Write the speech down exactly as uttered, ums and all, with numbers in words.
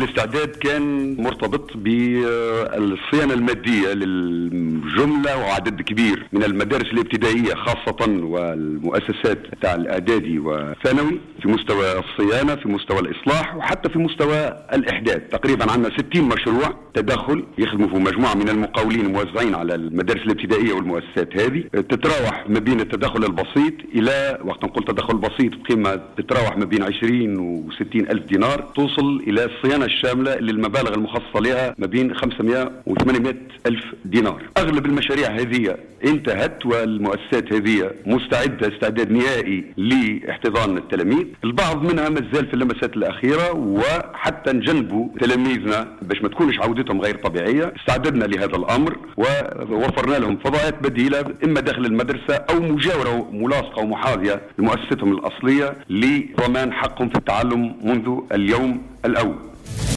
الاستعداد كان مرتبط بالصيانة المادية للجملة وعدد كبير من المدارس الابتدائية خاصة والمؤسسات تاع الإعدادي والثانوي في مستوى الصيانة، في مستوى الإصلاح، وحتى في مستوى الإحداث. تقريبا عندنا ستين مشروع تدخل يخدموا في مجموعة من المقاولين موزعين على المدارس الابتدائية والمؤسسات هذه، تتراوح ما بين التدخل البسيط إلى، وقت نقول تدخل بسيط بقيمة تتراوح ما بين عشرين وستين ألف دينار، توصل إلى الصيانة الشاملة للمبالغ المخصصة لها ما بين خمسمائة وثمانمائة ألف دينار. أغلب المشاريع هذه انتهت والمؤسسات هذه مستعدة استعداد نهائي لاحتضان التلاميذ. البعض منها مازال في اللمسات الأخيرة، وحتى نجنبوا تلاميذنا باش ما تكونش عودتهم غير طبيعية استعددنا لهذا الأمر ووفرنا لهم فضاءات بديلة إما داخل المدرسة أو مجاورة ملاصقة ومحاذية لمؤسستهم الأصلية لضمان حقهم في التعلم منذ اليوم الأول.